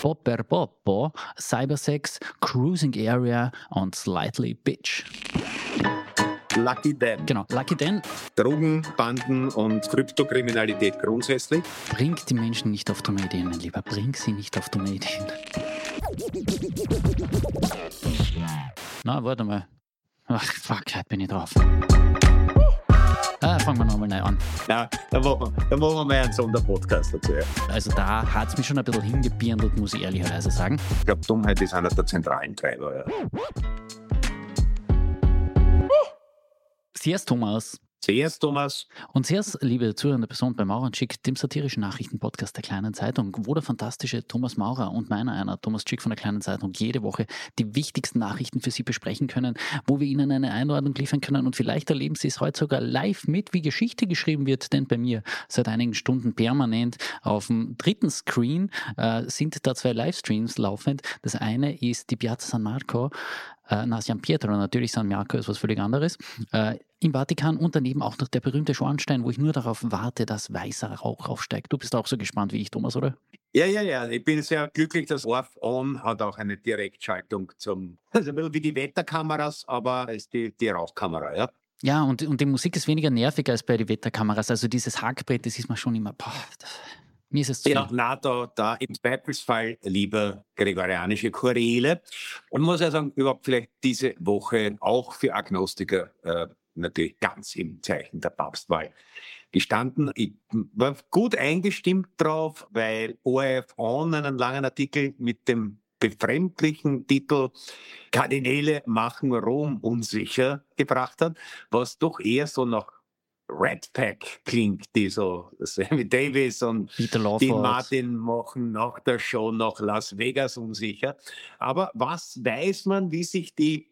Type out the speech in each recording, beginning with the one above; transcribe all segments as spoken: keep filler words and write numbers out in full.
Popper Popo, Cybersex, Cruising Area und Slightly Bitch. Lucky Dan. Genau, Lucky Dan Drogenbanden und Kryptokriminalität grundsätzlich. bringt die Menschen nicht auf dumme Ideen, mein Lieber. Bring sie nicht auf dumme Ideen. Na, warte mal. Ach, fuck, heute bin ich drauf. Ah, fangen wir nochmal neu an. Ja, da machen, da machen wir mal einen Sonderpodcast dazu. Ja. Also da hat es mich schon ein bisschen hingebirndelt, muss ich ehrlicherweise sagen. Ich glaube, Dummheit ist einer der zentralen Treiber. Ja. Servus, Thomas. Servus, Thomas. Und servus, liebe zuhörende Person bei Maurer und Schick, dem satirischen Nachrichtenpodcast der Kleinen Zeitung, wo der fantastische Thomas Maurer und meiner einer, Thomas Schick von der Kleinen Zeitung, jede Woche die wichtigsten Nachrichten für Sie besprechen können, wo wir Ihnen eine Einordnung liefern können und vielleicht erleben Sie es heute sogar live mit, wie Geschichte geschrieben wird, denn bei mir seit einigen Stunden permanent auf dem dritten Screen äh, sind da zwei Livestreams laufend. Das eine ist die Piazza San Marco, äh, na San Pietro, natürlich San Marco ist was völlig anderes, äh, im Vatikan und daneben auch noch der berühmte Schornstein, wo ich nur darauf warte, dass weißer Rauch aufsteigt. Du bist auch so gespannt wie ich, Thomas, oder? Ja, ja, ja. Ich bin sehr glücklich, dass Orf On hat auch eine Direktschaltung zum, also ein bisschen wie die Wetterkameras, aber es ist die, die Rauchkamera, ja. Ja, und, und die Musik ist weniger nervig als bei den Wetterkameras. Also dieses Hackbrett, das ist man schon immer, boah, das, mir ist es zu viel. Ja, na, da, da im Zweifelsfall lieber gregorianische Choräle. Und muss ja sagen, überhaupt vielleicht diese Woche auch für Agnostiker äh, natürlich ganz im Zeichen der Papstwahl gestanden. Ich war gut eingestimmt drauf, weil O R F On einen langen Artikel mit dem befremdlichen Titel Kardinäle machen Rom unsicher gebracht hat, was doch eher so nach Red Pack klingt, die so Sammy Davis und Peter Dean Lawford. Martin machen nach der Show nach Las Vegas unsicher. Aber was weiß man, wie sich die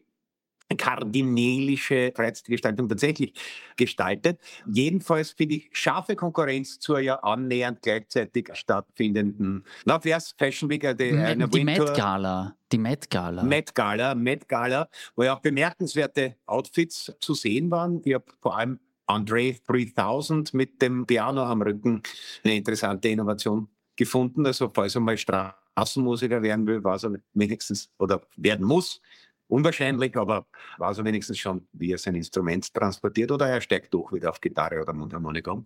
kardinälische Freizeitgestaltung tatsächlich gestaltet? Jedenfalls finde ich scharfe Konkurrenz zur ja annähernd gleichzeitig stattfindenden, na, wie heißt Fashion Week? Die, Die, die Winter- Met Gala. Die Met Gala. Met Gala, Met Gala, wo ja auch bemerkenswerte Outfits zu sehen waren. Ich habe vor allem Andre dreitausend mit dem Piano am Rücken eine interessante Innovation gefunden. Also falls er mal Straßenmusiker werden will, weiß er wenigstens, oder werden muss, unwahrscheinlich, aber weiß er wenigstens schon, wie er sein Instrument transportiert, oder er steigt durch wieder auf Gitarre oder Mundharmonika.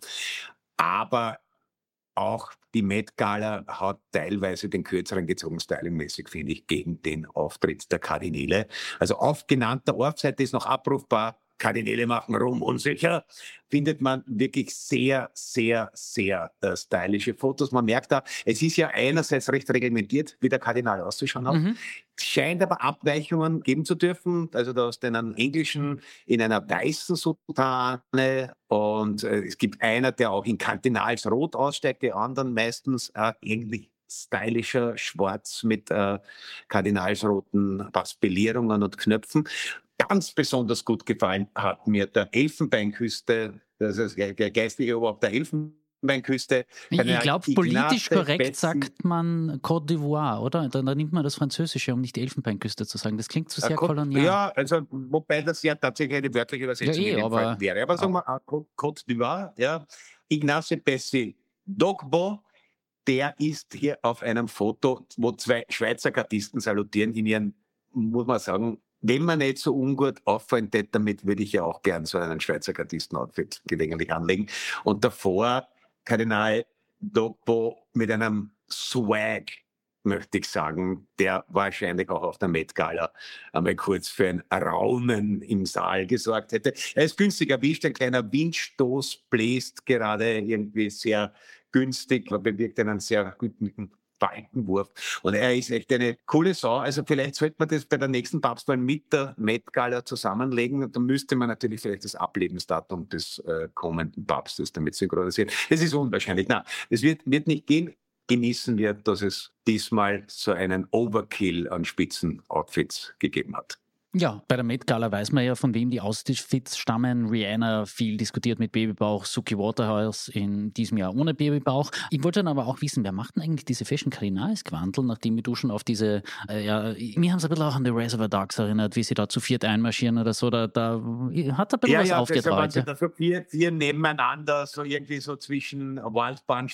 Aber auch die Met Gala hat teilweise den kürzeren gezogen, stylingmäßig, finde ich, gegen den Auftritt der Kardinäle. Also auf genannter Ortseite ist noch abrufbar. Kardinäle machen Rom unsicher, findet man wirklich sehr, sehr, sehr äh, stylische Fotos. Man merkt da, es ist ja einerseits recht reglementiert, wie der Kardinal auszuschauen hat. Mhm. Scheint aber Abweichungen geben zu dürfen. Also da hast du einen englischen in einer weißen Soutane und äh, es gibt einer, der auch in Kardinalsrot aussteigt, die anderen meistens äh, ähnlich stylischer Schwarz mit äh, kardinalsroten Paspellierungen und Knöpfen. Ganz besonders gut gefallen hat mir der Elfenbeinküste, das ist der geistliche Oberhaupt der Elfenbeinküste. Ich, ich glaube, politisch Ignace korrekt Betzen- sagt man Côte d'Ivoire, oder? Da, da nimmt man das Französische, um nicht die Elfenbeinküste zu sagen. Das klingt zu Äh, sehr Côte- kolonial. Ja, also wobei das ja tatsächlich eine wörtliche Übersetzung Ja, eh, in dem aber- Fall wäre. Aber sagen wir äh, Côte Côte d'Ivoire, ja. Ignace Bessi Dogbo, der ist hier auf einem Foto, wo zwei Schweizer Gardisten salutieren in ihren, muss man sagen, wenn man nicht so ungut auffallen hätte, damit würde ich ja auch gern so einen Schweizer Gardisten-Outfit gelegentlich anlegen. Und davor Kardinal Dogbo mit einem Swag, möchte ich sagen, der wahrscheinlich auch auf der Met Gala einmal kurz für ein Raunen im Saal gesorgt hätte. Er ist günstig erwischt, ein kleiner Windstoß bläst gerade irgendwie sehr günstig, aber bewirkt einen sehr guten Balkenwurf. Und er ist echt eine coole Sau. Also vielleicht sollte man das bei der nächsten Papstwahl mit der Met Gala zusammenlegen. Und dann müsste man natürlich vielleicht das Ablebensdatum des äh, kommenden Papstes damit synchronisieren. Das ist unwahrscheinlich. Na, das wird, wird nicht gehen. Genießen wir, dass es diesmal so einen Overkill an Spitzen-Outfits gegeben hat. Ja, bei der Met Gala weiß man ja, von wem die Outfits stammen. Rihanna viel diskutiert mit Babybauch, Suki Waterhouse in diesem Jahr ohne Babybauch. Ich wollte dann aber auch wissen, wer macht denn eigentlich diese Fashion Kardinalsquantel, nachdem du schon auf diese, äh, ja, mir haben sie ein bisschen auch an die Reservoir Dogs erinnert, wie sie da zu viert einmarschieren oder so, da, da hat er ein bisschen Ja, was ja, aufgetragen. das waren so vier, vier nebeneinander, so irgendwie so zwischen Wild Bunch Pack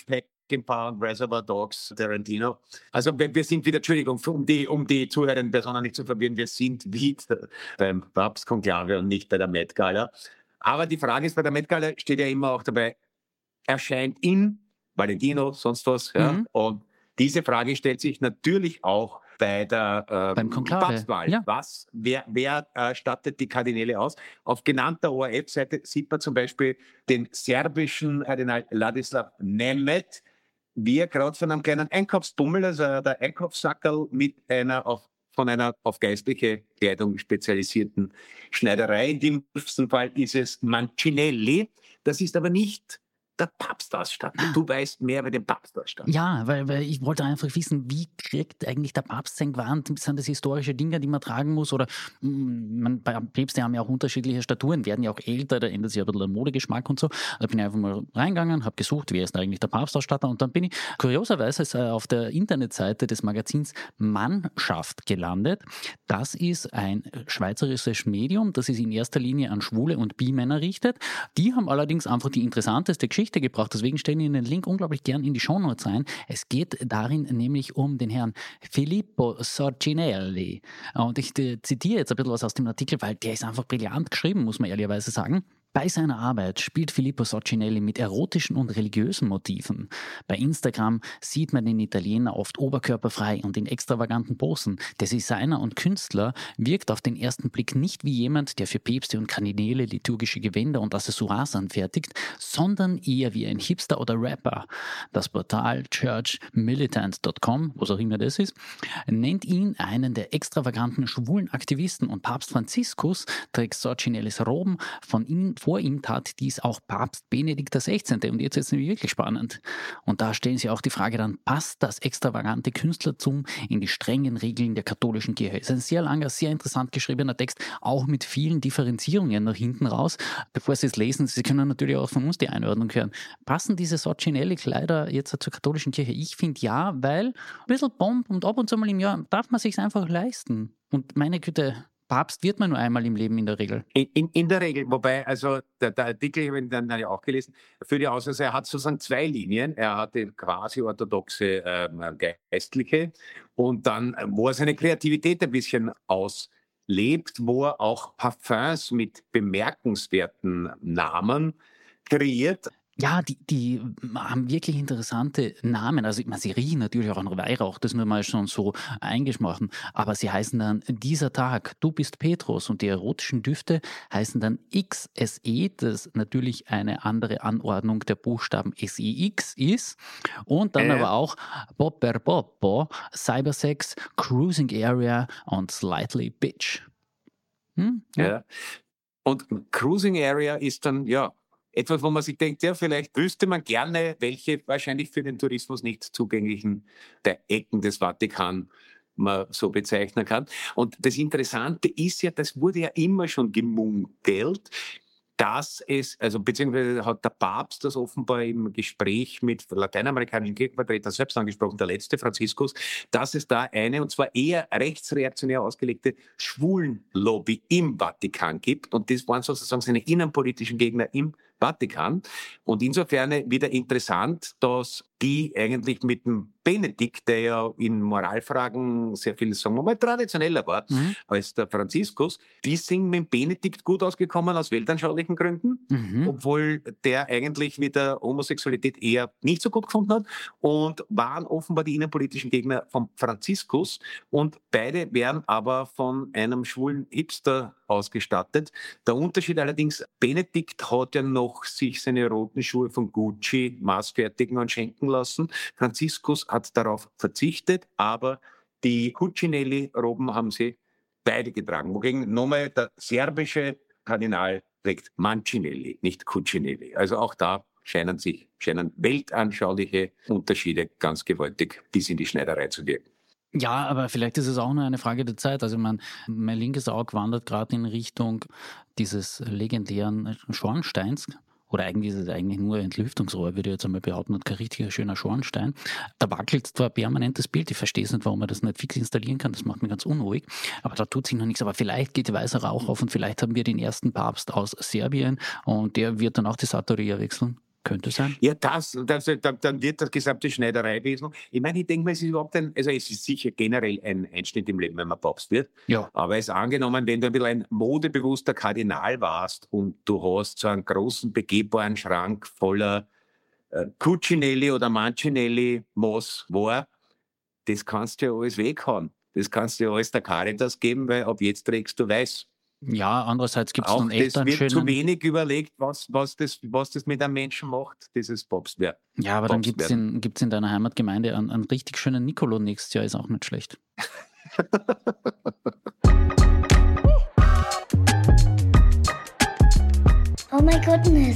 Breaking Pound, Reservoir Dogs, Tarantino. Also wir, wir sind wieder, Entschuldigung, um die, um die zuhörenden Personen nicht zu verwirren, wir sind wieder beim Papstkonklave und nicht bei der Met Gala. Aber die Frage ist, bei der Met Gala steht ja immer auch dabei, erscheint in Valentino, sonst was. Ja? Mhm. Und diese Frage stellt sich natürlich auch bei der äh, Beim Konklave. Papstwahl. Ja. Was, wer wer äh, stattet die Kardinäle aus? Auf genannter O R F-Seite sieht man zum Beispiel den serbischen Kardinal Ladislav Nemeth, wie er gerade von einem kleinen Einkaufsbummel, also der Einkaufssackerl mit einer auf, von einer auf geistliche Kleidung spezialisierten Schneiderei. In dem Fall ist es Mancinelli. Das ist aber nicht der Papst ausstattet. Du weißt mehr über den Papst ausstattet. Ja, weil, weil ich wollte einfach wissen, wie kriegt eigentlich der Papst sein Gewand? Sind das historische Dinge, die man tragen muss? Oder man, bei Päpste haben ja auch unterschiedliche Staturen, werden ja auch älter, da ändert sich ein bisschen der Modegeschmack und so. Da bin ich einfach mal reingegangen, habe gesucht, wer ist eigentlich der Papstausstatter, und dann bin ich kurioserweise auf der Internetseite des Magazins Mannschaft gelandet. Das ist ein schweizerisches Medium, das ist in erster Linie an Schwule und Bi-Männer richtet. Die haben allerdings einfach die interessanteste Geschichte gebracht. Deswegen stellen wir den Link unglaublich gern in die Shownotes rein. Es geht darin nämlich um den Herrn Filippo Sorcinelli. Und ich zitiere jetzt ein bisschen was aus dem Artikel, weil der ist einfach brillant geschrieben, muss man ehrlicherweise sagen. Bei seiner Arbeit spielt Filippo Sorcinelli mit erotischen und religiösen Motiven. Bei Instagram sieht man den Italiener oft oberkörperfrei und in extravaganten Posen. Der Designer und Künstler wirkt auf den ersten Blick nicht wie jemand, der für Päpste und Kardinäle liturgische Gewänder und Accessoires anfertigt, sondern eher wie ein Hipster oder Rapper. Das Portal church militant punkt com, was auch immer das ist, nennt ihn einen der extravaganten schwulen Aktivisten, und Papst Franziskus trägt Sorcinellis Roben. Von ihm Vor ihm tat dies auch Papst Benedikt der Sechzehnte. Und jetzt ist es nämlich wirklich spannend. Und da stellen sie auch die Frage dann, passt das extravagante Künstlertum in die strengen Regeln der katholischen Kirche? Es ist ein sehr langer, sehr interessant geschriebener Text, auch mit vielen Differenzierungen nach hinten raus. Bevor Sie es lesen, Sie können natürlich auch von uns die Einordnung hören. Passen diese Sorcinelli-Kleider jetzt zur katholischen Kirche? Ich finde ja, weil ein bisschen Bomb und ab und zu mal im Jahr darf man sich einfach leisten. Und meine Güte, Papst wird man nur einmal im Leben in der Regel. In, in, in der Regel, wobei, also der, der Artikel, ich habe ihn dann ja auch gelesen, führt ja aus, also er hat sozusagen zwei Linien. Er hat die quasi orthodoxe ähm, Geistliche und dann, wo er seine Kreativität ein bisschen auslebt, wo er auch Parfums mit bemerkenswerten Namen kreiert. Ja, die, die haben wirklich interessante Namen. Also ich meine, sie riechen natürlich auch nach Weihrauch, das nur mal schon so eingeschmachen. Aber sie heißen dann dieser Tag, du bist Petrus, und die erotischen Düfte heißen dann X S E, das natürlich eine andere Anordnung der Buchstaben S E X ist. Und dann äh. aber auch Popper Poppo, Cybersex, Cruising Area und Slightly Bitch. Hm? Ja. ja. Und Cruising Area ist dann, ja, etwas, wo man sich denkt, ja, vielleicht wüsste man gerne, welche wahrscheinlich für den Tourismus nicht zugänglichen der Ecken des Vatikan man so bezeichnen kann. Und das Interessante ist ja, das wurde ja immer schon gemunkelt, dass es, also beziehungsweise hat der Papst das offenbar im Gespräch mit lateinamerikanischen Kirchenvertretern selbst angesprochen, der letzte Franziskus, dass es da eine, und zwar eher rechtsreaktionär ausgelegte Schwulenlobby im Vatikan gibt. Und das waren sozusagen seine innenpolitischen Gegner im Vatikan. Und insofern wieder interessant, dass die eigentlich mit dem Benedikt, der ja in Moralfragen sehr viel, sagen wir mal, traditioneller war mhm. als der Franziskus, die sind mit dem Benedikt gut ausgekommen aus weltanschaulichen Gründen, mhm. obwohl der eigentlich mit der Homosexualität eher nicht so gut gefunden hat, und waren offenbar die innenpolitischen Gegner vom Franziskus, und beide werden aber von einem schwulen Hipster ausgestattet. Der Unterschied allerdings, Benedikt hat ja noch sich seine roten Schuhe von Gucci maßfertigen und schenken lassen. Franziskus hat darauf verzichtet, aber die Cucinelli-Roben haben sie beide getragen. Wogegen nochmal der serbische Kardinal trägt Mancinelli, nicht Cucinelli. Also auch da scheinen sich scheinen weltanschauliche Unterschiede ganz gewaltig bis in die Schneiderei zu wirken. Ja, aber vielleicht ist es auch nur eine Frage der Zeit. Also mein, mein linkes Auge wandert gerade in Richtung dieses legendären Schornsteins. Oder eigentlich ist es eigentlich nur ein Entlüftungsrohr, würde ich jetzt einmal behaupten, und kein richtiger schöner Schornstein. Da wackelt zwar permanent das Bild, ich verstehe es nicht, warum man das nicht fix installieren kann, das macht mich ganz unruhig, aber da tut sich noch nichts. Aber vielleicht geht weißer Rauch auf und vielleicht haben wir den ersten Papst aus Serbien und der wird dann auch die Saturia wechseln. Könnte sein. Ja, das, das dann, dann wird das gesamte Schneidereiwesen. Ich meine, ich denke mal, es ist überhaupt ein, also es ist sicher generell ein Einschnitt im Leben, wenn man Papst wird. Ja. Aber es ist angenommen, wenn du ein bisschen ein modebewusster Kardinal warst und du hast so einen großen, begehbaren Schrank voller äh, Cucinelli oder Mancinelli Moos war, das kannst du ja alles weghauen. Das kannst du ja alles der Caritas geben, weil ab jetzt trägst du weiß. Ja, andererseits gibt es Auch dann echt das einen wird schönen... zu wenig überlegt, was, was, das, was das mit einem Menschen macht, dieses Papstwerk. Ja, aber dann Papst gibt es werden. in, gibt's in deiner Heimatgemeinde einen, einen richtig schönen Nicolo nächstes Jahr, ist auch nicht schlecht. Oh my goodness.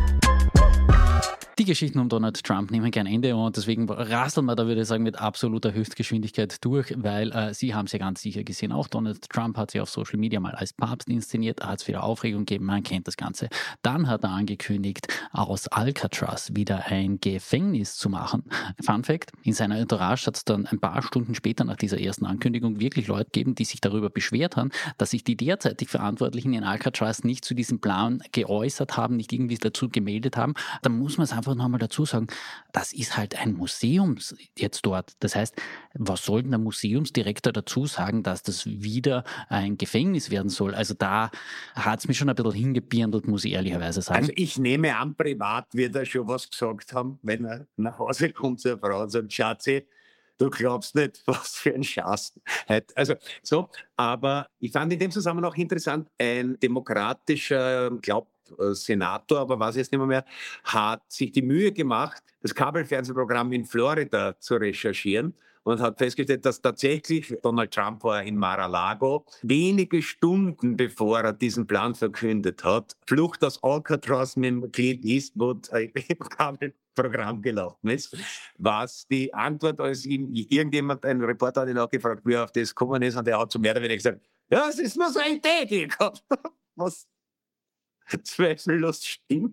Die Geschichten um Donald Trump nehmen kein Ende und deswegen rasseln wir da, würde ich sagen, mit absoluter Höchstgeschwindigkeit durch, weil äh, Sie haben es ja ganz sicher gesehen, auch Donald Trump hat sich auf Social Media mal als Papst inszeniert, hat es wieder Aufregung gegeben, man kennt das Ganze. Dann hat er angekündigt, aus Alcatraz wieder ein Gefängnis zu machen. Fun Fact, in seiner Entourage hat es dann ein paar Stunden später nach dieser ersten Ankündigung wirklich Leute gegeben, die sich darüber beschwert haben, dass sich die derzeitig Verantwortlichen in Alcatraz nicht zu diesem Plan geäußert haben, nicht irgendwie dazu gemeldet haben. Da muss man es einfach noch einmal dazu sagen, das ist halt ein Museum jetzt dort. Das heißt, was soll denn der Museumsdirektor dazu sagen, dass das wieder ein Gefängnis werden soll? Also da hat es mich schon ein bisschen hingebirndelt, muss ich ehrlicherweise sagen. Also ich nehme an, privat wird er schon was gesagt haben, wenn er nach Hause kommt zur Frau und sagt, Schatzi, du glaubst nicht, was für ein Schatz. Also so, aber ich fand in dem Zusammenhang auch interessant, ein demokratischer, glaub Senator, aber weiß jetzt nicht mehr, mehr, hat sich die Mühe gemacht, das Kabelfernsehprogramm in Florida zu recherchieren und hat festgestellt, dass tatsächlich Donald Trump war in Mar-a-Lago, wenige Stunden bevor er diesen Plan verkündet hat, Flucht aus Alcatraz mit Clint Eastwood im Kabelprogramm gelaufen ist, was die Antwort, als ihm irgendjemand, ein Reporter hat ihn auch gefragt, wie er auf das gekommen ist, und er hat zum mehr oder weniger gesagt, ja, es ist nur so eine Idee, die ich hab. Was zweifellos stimmt.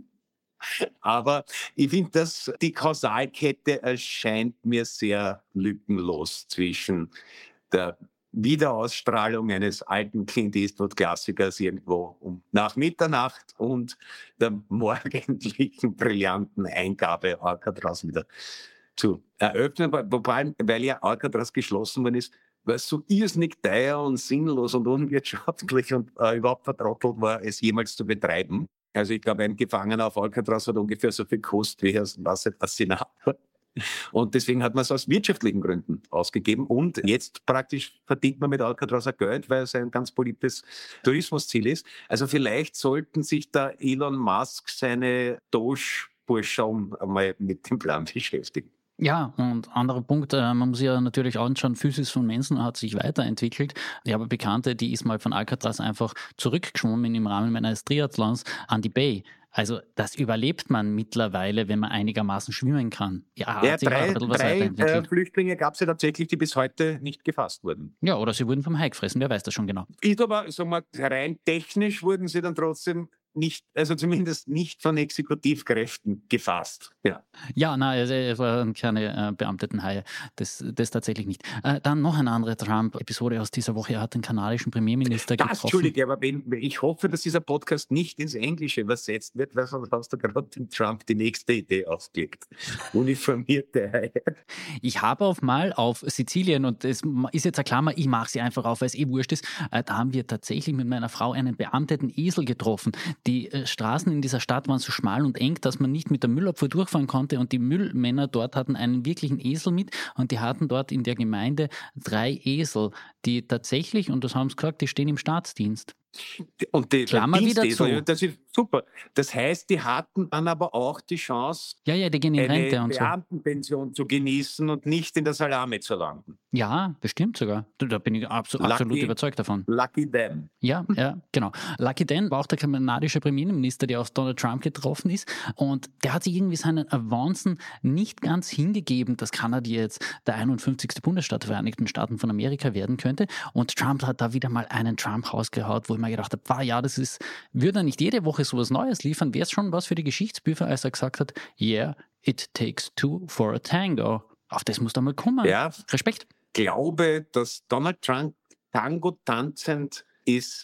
Aber ich finde, dass die Kausalkette erscheint mir sehr lückenlos zwischen der Wiederausstrahlung eines alten Clint Eastwood-Klassikers irgendwo um nach Mitternacht und der morgendlichen brillanten Eingabe, Alcatraz wieder zu eröffnen, wobei, weil ja Alcatraz geschlossen worden ist, weil es so irrsinnig teuer und sinnlos und unwirtschaftlich und äh, überhaupt vertrottelt war, es jemals zu betreiben. Also ich glaube, ein Gefangener auf Alcatraz hat ungefähr so viel gekostet wie ein Senator. Und deswegen hat man es aus wirtschaftlichen Gründen ausgegeben. Und jetzt praktisch verdient man mit Alcatraz auch Geld, weil es ein ganz beliebtes Tourismusziel ist. Also vielleicht sollten sich da Elon Musk seine Doge-Burschen einmal mit dem Plan beschäftigen. Ja, und anderer Punkt, äh, man muss ja natürlich anschauen, Physis von Mensen hat sich weiterentwickelt. Ich habe eine Bekannte, die ist mal von Alcatraz einfach zurückgeschwommen im Rahmen meines Triathlons an die Bay. Also das überlebt man mittlerweile, wenn man einigermaßen schwimmen kann. Ja, ja hat sich auch drei, ein bisschen was drei weiterentwickelt. äh, Flüchtlinge gab es ja tatsächlich, die bis heute nicht gefasst wurden. Ja, oder sie wurden vom Hai gefressen, wer weiß das schon genau. Ist aber, sagen wir, rein technisch wurden sie dann trotzdem nicht, also zumindest nicht von Exekutivkräften gefasst. Ja, Ja, nein, es es waren keine äh, beamteten Haie, das, das tatsächlich nicht. Äh, dann noch eine andere Trump-Episode aus dieser Woche. Er hat den kanadischen Premierminister das, getroffen. Entschuldige, aber wenn, ich hoffe, dass dieser Podcast nicht ins Englische übersetzt wird, weil sonst hast du gerade dem Trump die nächste Idee aufgelegt. Uniformierte Haie. Ich habe auf mal auf Sizilien, und es ist jetzt eine Klammer, ich mache sie einfach auf, weil es eh wurscht ist, äh, da haben wir tatsächlich mit meiner Frau einen beamteten Esel getroffen. Die äh, Straßen in dieser Stadt waren so schmal und eng, dass man nicht mit der Müllabfuhr durchfahren konnte, und die Müllmänner dort hatten einen wirklichen Esel mit, und die hatten dort in der Gemeinde drei Esel, die tatsächlich, und das haben sie gesagt, die stehen im Staatsdienst. Und die Klammer wieder Dienstesel, zu. das ist super. Das heißt, die hatten dann aber auch die Chance, Ja, ja, die gehen in Rente eine und so. Beamtenpension zu genießen und nicht in der Salami zu landen. Ja, bestimmt sogar. Da da bin ich abso- Lucky. absolut überzeugt davon. Lucky them. Ja, ja, genau. Lucky Dan war auch der kanadische Premierminister, der auf Donald Trump getroffen ist, und der hat sich irgendwie seinen Avancen nicht ganz hingegeben, dass Kanada jetzt der einundfünfzigste Bundesstaat der Vereinigten Staaten von Amerika werden könnte, und Trump hat da wieder mal einen Trump rausgehaut, wo ich mir gedacht habe, wow, ja, das ist, würde er nicht jede Woche sowas Neues liefern, wäre es schon was für die Geschichtsbücher, als er gesagt hat, yeah, it takes two for a tango. Auf das muss da mal kommen. Ja, Respekt. glaube, dass Donald Trump Tango tanzend ist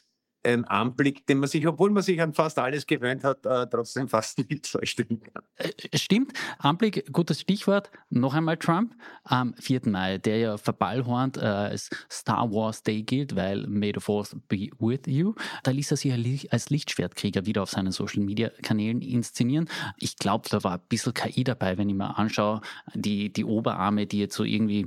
ein Anblick, den man sich, obwohl man sich an fast alles gewöhnt hat, äh, trotzdem fast nicht vorstellen kann. Äh, stimmt. Anblick, gutes Stichwort. Noch einmal Trump am vierten Mai, der ja verballhornt äh, als Star Wars Day gilt, weil May the Force be with you. Da ließ er sich als Lichtschwertkrieger wieder auf seinen Social-Media-Kanälen inszenieren. Ich glaube, da war ein bisschen K I dabei, wenn ich mir anschaue, die, die Oberarme, die jetzt so irgendwie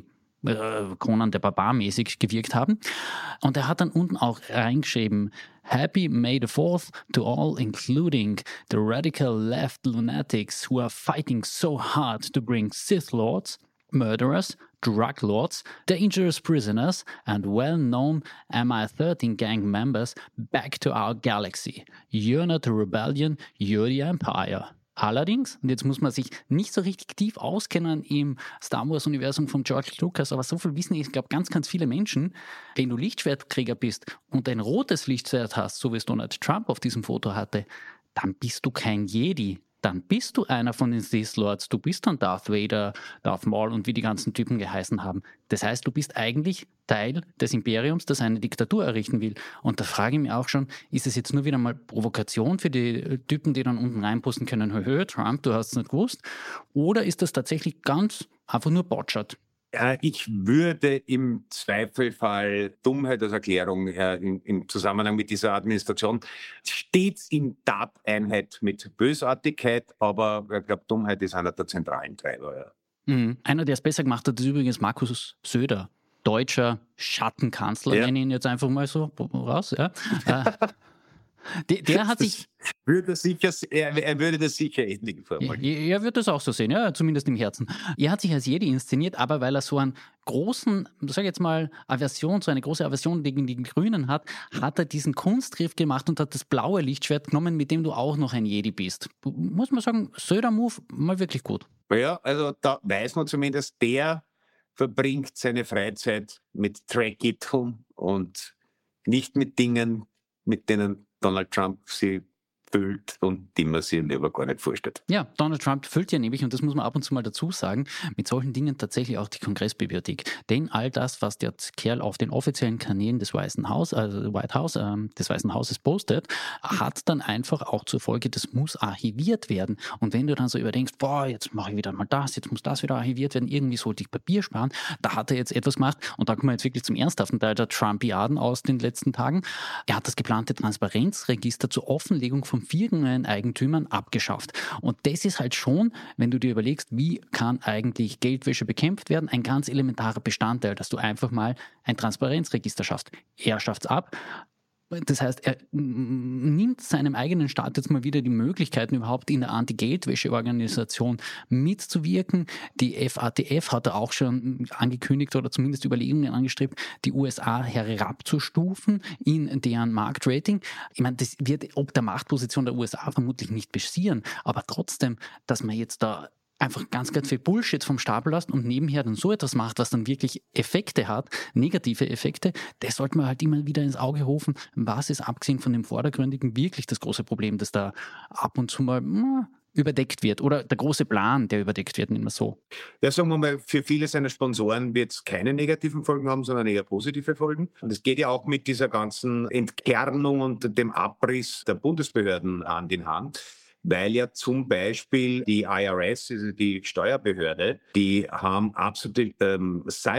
Conan der Barbar mäßig gewirkt haben. Und er hat dann unten auch reingeschrieben, Happy May the fourth to all, including the radical left lunatics who are fighting so hard to bring Sith Lords, murderers, drug lords, dangerous prisoners and well-known M I thirteen gang members back to our galaxy. You're not a rebellion, you're the Empire. Allerdings, und jetzt muss man sich nicht so richtig tief auskennen im Star Wars-Universum von George Lucas, aber so viel wissen, ich glaube, ganz, ganz viele Menschen, wenn du Lichtschwertkrieger bist und ein rotes Lichtschwert hast, so wie es Donald Trump auf diesem Foto hatte, dann bist du kein Jedi. Dann bist du einer von den Sith Lords, du bist dann Darth Vader, Darth Maul und wie die ganzen Typen geheißen haben. Das heißt, du bist eigentlich Teil des Imperiums, das eine Diktatur errichten will. Und da frage ich mich auch schon, ist es jetzt nur wieder mal Provokation für die Typen, die dann unten reinposten können, hö, Trump, du hast es nicht gewusst? Oder ist das tatsächlich ganz einfach nur botschert? Ich würde im Zweifelfall Dummheit als Erklärung äh, im, im Zusammenhang mit dieser Administration stets in Tateinheit mit Bösartigkeit, aber ich glaube, Dummheit ist einer der zentralen Treiber. Ja. Mhm. Einer, der es besser gemacht hat, ist übrigens Markus Söder, deutscher Schattenkanzler, ja. nenne ich ihn jetzt einfach mal so raus. Ja. äh, Der, der hat sich. Würde sicher, er, er würde das sicher ähnlich formulieren. Er, er wird das auch so sehen, ja, zumindest im Herzen. Er hat sich als Jedi inszeniert, aber weil er so einen großen, sag ich jetzt mal, Aversion, so eine große Aversion gegen die Grünen hat, hat er diesen Kunstgriff gemacht und hat das blaue Lichtschwert genommen, mit dem du auch noch ein Jedi bist. Muss man sagen, Söder-Move mal wirklich gut. Ja, also da weiß man zumindest, der verbringt seine Freizeit mit Trackgitteln und nicht mit Dingen, mit denen Donald Trump sie füllt und die man sich lieber gar nicht vorstellt. Ja, Donald Trump füllt ja nämlich, und das muss man ab und zu mal dazu sagen, mit solchen Dingen tatsächlich auch die Kongressbibliothek. Denn all das, was der Kerl auf den offiziellen Kanälen des Weißen Haus, also White House, ähm, des Weißen Hauses postet, hat dann einfach auch zur Folge, das muss archiviert werden. Und wenn du dann so überdenkst, boah, jetzt mache ich wieder mal das, jetzt muss das wieder archiviert werden, irgendwie sollte ich Papier sparen, da hat er jetzt etwas gemacht, und da kommen wir jetzt wirklich zum ernsthaften Teil der Trumpiaden aus den letzten Tagen. Er hat das geplante Transparenzregister zur Offenlegung von Firmeneigentümern abgeschafft. Und das ist halt schon, wenn du dir überlegst, wie kann eigentlich Geldwäsche bekämpft werden, ein ganz elementarer Bestandteil, dass du einfach mal ein Transparenzregister schaffst. Er schafft es ab. Das heißt, er nimmt seinem eigenen Staat jetzt mal wieder die Möglichkeiten, überhaupt in der Anti-Geldwäsche-Organisation mitzuwirken. Die F A T F hat er auch schon angekündigt oder zumindest Überlegungen angestrebt, die U S A herabzustufen in deren Marktrating. Ich meine, das wird ob der Machtposition der U S A vermutlich nicht passieren, aber trotzdem, dass man jetzt da einfach ganz, ganz viel Bullshit vom Stapel lässt und nebenher dann so etwas macht, was dann wirklich Effekte hat, negative Effekte, das sollte man halt immer wieder ins Auge rufen. Was ist abgesehen von dem Vordergründigen wirklich das große Problem, das da ab und zu mal mh, überdeckt wird, oder der große Plan, der überdeckt wird, nicht mehr so? Ja, sagen wir mal, für viele seiner Sponsoren wird es keine negativen Folgen haben, sondern eher positive Folgen. Und es geht ja auch mit dieser ganzen Entkernung und dem Abriss der Bundesbehörden Hand in Hand. Weil ja zum Beispiel die I R S, also die Steuerbehörde, die haben absolute ähm,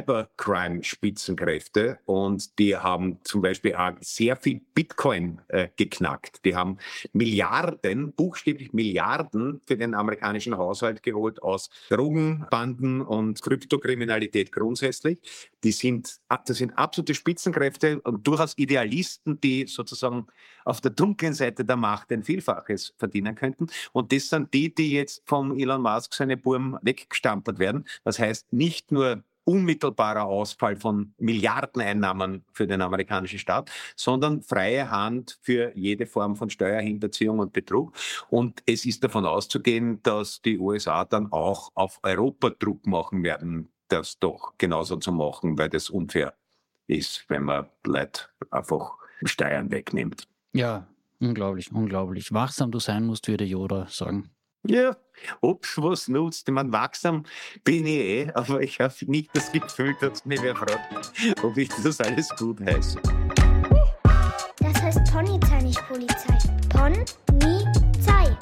Cybercrime-Spitzenkräfte und die haben zum Beispiel auch sehr viel Bitcoin äh, geknackt. Die haben Milliarden, buchstäblich Milliarden für den amerikanischen Haushalt geholt aus Drogenbanden und Kryptokriminalität grundsätzlich. Die sind, das sind absolute Spitzenkräfte und durchaus Idealisten, die sozusagen auf der dunklen Seite der Macht ein Vielfaches verdienen könnten. Und das sind die, die jetzt vom Elon Musk seine Burm weggestampert werden. Das heißt, nicht nur unmittelbarer Ausfall von Milliardeneinnahmen für den amerikanischen Staat, sondern freie Hand für jede Form von Steuerhinterziehung und Betrug. Und es ist davon auszugehen, dass die U S A dann auch auf Europa Druck machen werden, das doch genauso zu machen, weil das unfair ist, wenn man Leute einfach Steuern wegnimmt. Ja, unglaublich, unglaublich. Wachsam du sein musst, würde Yoda sagen. Ja, ob's was nutzt. Ich meine, wachsam bin ich eh, aber ich habe nicht das Gefühl, dass mich wer fragt, ob ich das alles gut heiße. Das heißt Ponizei, nicht Polizei. Pon-ni-zei.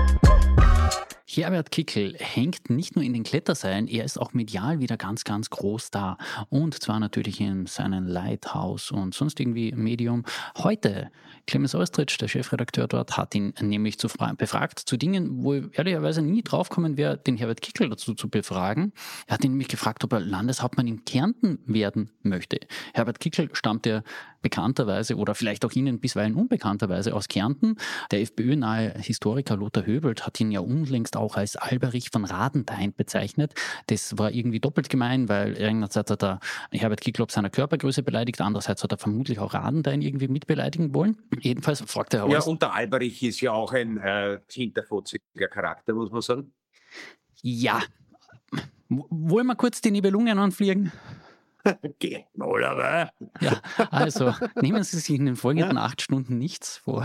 Herbert Kickl hängt nicht nur in den Kletterseilen, er ist auch medial wieder ganz, ganz groß da. Und zwar natürlich in seinem Lighthouse und sonst irgendwie Medium. Heute, Clemens Oestrich, der Chefredakteur dort, hat ihn nämlich zu fra- befragt zu Dingen, wo er ehrlicherweise nie draufkommen wäre, den Herbert Kickl dazu zu befragen. Er hat ihn nämlich gefragt, ob er Landeshauptmann in Kärnten werden möchte. Herbert Kickl stammt ja bekannterweise oder vielleicht auch Ihnen bisweilen unbekannterweise aus Kärnten. Der FPÖ-nahe Historiker Lothar Höbelt hat ihn ja unlängst auch als Alberich von Radenthein bezeichnet. Das war irgendwie doppelt gemein, weil einerseits hat er Herbert Kickl auf seiner Körpergröße beleidigt, andererseits hat er vermutlich auch Radenthein irgendwie mitbeleidigen wollen. Jedenfalls fragt er Ja, aus. und der Alberich ist ja auch ein äh, hinterfotziger Charakter, muss man sagen. Ja, W- wollen wir kurz die Nibelungen anfliegen? Geht mal, aber. Ja, also nehmen Sie sich in den folgenden acht Stunden nichts vor.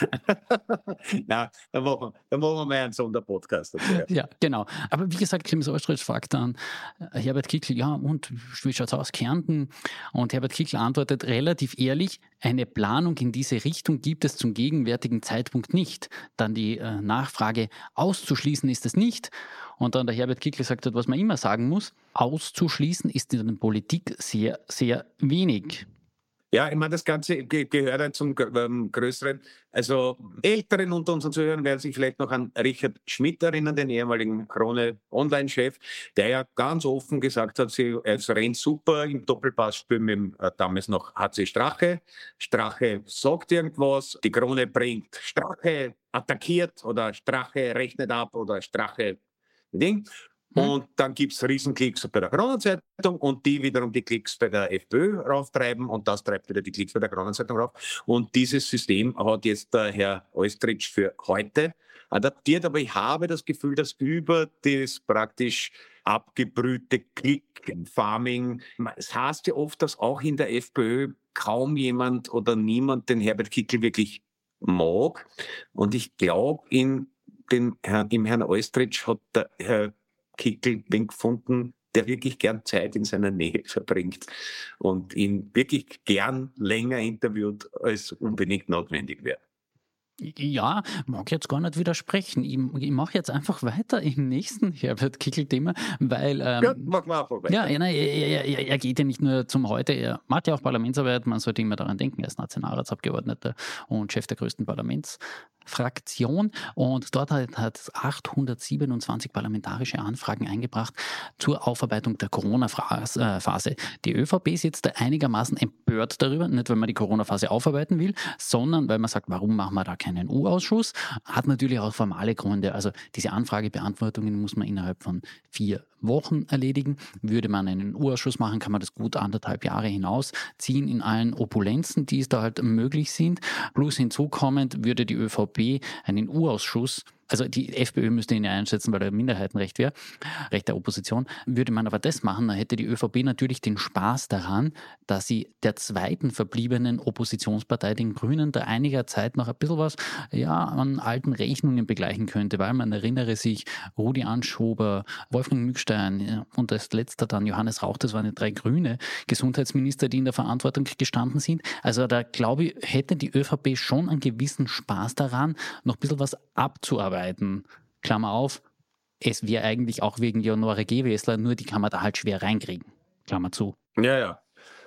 Nein, dann machen, dann machen wir mal einen Sonderpodcast dazu. Ja, genau. Aber wie gesagt, Clemens Oestrich fragt dann äh, Herbert Kickl, ja, und wie schaut's aus, Kärnten? Und Herbert Kickl antwortet relativ ehrlich, eine Planung in diese Richtung gibt es zum gegenwärtigen Zeitpunkt nicht. Dann die äh, Nachfrage, auszuschließen ist es nicht. Und dann der Herbert Kickl sagt hat, was man immer sagen muss, auszuschließen ist in der Politik sehr, sehr wenig. Ja, ich meine, das Ganze ge gehört halt zum ähm, größeren, also Älteren unter unseren Zuhörern werden sich vielleicht noch an Richard Schmidt erinnern, den ehemaligen Krone-Online-Chef, der ja ganz offen gesagt hat, sie, es rennt super im Doppelpassspiel mit dem, äh, damals noch H C Strache. Strache sagt irgendwas, die Krone bringt Strache attackiert oder Strache rechnet ab oder Strache Ding. Und dann gibt es Riesenklicks bei der Kronenzeitung und die wiederum die Klicks bei der FPÖ rauftreiben und das treibt wieder die Klicks bei der Kronenzeitung rauf. Und dieses System hat jetzt der Herr Oestrich für heute adaptiert, aber ich habe das Gefühl, dass über das praktisch abgebrühte Click-Farming, es heißt ja oft, dass auch in der FPÖ kaum jemand oder niemand den Herbert Kickl wirklich mag. Und ich glaube, in den, im Herrn Oestrich hat der Herr Kickl wen gefunden, der wirklich gern Zeit in seiner Nähe verbringt und ihn wirklich gern länger interviewt, als unbedingt notwendig wäre. Ja, mag jetzt gar nicht widersprechen. Ich, ich mache jetzt einfach weiter im nächsten Herbert Kickl-Thema, weil... Ähm, ja, machen wir einfach weiter. Ja, ja, nein, er, er, er geht ja nicht nur zum Heute, er macht ja auch Parlamentsarbeit, man sollte immer daran denken, er ist Nationalratsabgeordneter und Chef der größten Parlamentsfraktion und dort hat, hat es achthundertsiebenundzwanzig parlamentarische Anfragen eingebracht zur Aufarbeitung der Corona-Phase. Die ÖVP ist jetzt einigermaßen empört darüber, nicht weil man die Corona-Phase aufarbeiten will, sondern weil man sagt, warum machen wir da keinen U-Ausschuss? Hat natürlich auch formale Gründe, also diese Anfragebeantwortungen muss man innerhalb von vier Wochen erledigen. Würde man einen U-Ausschuss machen, kann man das gut anderthalb Jahre hinaus ziehen in allen Opulenzen, die es da halt möglich sind. Plus hinzukommend würde die ÖVP einen U-Ausschuss, also die FPÖ müsste ihn ja einschätzen, weil er Minderheitenrecht wäre, Recht der Opposition. Würde man aber das machen, dann hätte die ÖVP natürlich den Spaß daran, dass sie der zweiten verbliebenen Oppositionspartei, den Grünen, da einiger Zeit noch ein bisschen was ja, an alten Rechnungen begleichen könnte, weil man erinnere sich, Rudi Anschober, Wolfgang Mückstein ja, und als letzter dann Johannes Rauch, das waren die drei grüne Gesundheitsminister, die in der Verantwortung gestanden sind. Also da glaube ich, hätte die ÖVP schon einen gewissen Spaß daran, noch ein bisschen was abzuarbeiten. Klammer auf, es wäre eigentlich auch wegen Leonore Gewessler, nur die kann man da halt schwer reinkriegen. Klammer zu. Ja, ja.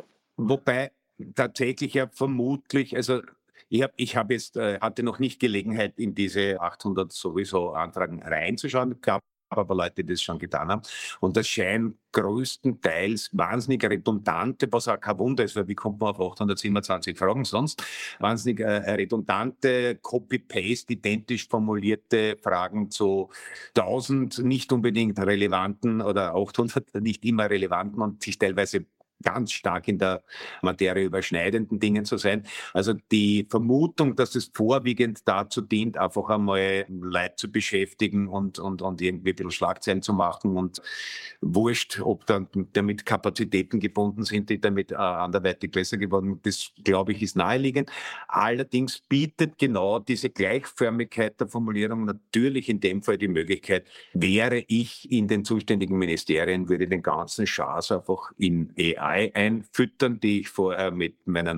Wobei tatsächlich ja vermutlich, also ich habe ich hab jetzt, äh, hatte noch nicht Gelegenheit, in diese achthundert sowieso Anfragen reinzuschauen, gab aber Leute, die das schon getan haben. Und das scheint größtenteils wahnsinnig redundante, was auch kein Wunder ist, weil wie kommt man auf achthundertsiebenundzwanzig Fragen sonst? Wahnsinnig äh, redundante, Copy-Paste, identisch formulierte Fragen zu tausend nicht unbedingt relevanten oder achthundert nicht immer relevanten und sich teilweise ganz stark in der Materie überschneidenden Dingen zu sein. Also die Vermutung, dass es vorwiegend dazu dient, einfach einmal Leute zu beschäftigen und, und, und irgendwie ein bisschen Schlagzeilen zu machen und wurscht, ob dann damit Kapazitäten gebunden sind, die damit äh, anderweitig besser geworden sind, das, glaube ich, ist naheliegend. Allerdings bietet genau diese Gleichförmigkeit der Formulierung natürlich in dem Fall die Möglichkeit, wäre ich in den zuständigen Ministerien, würde den ganzen Schatz einfach in A I einfüttern, die ich vorher mit meinen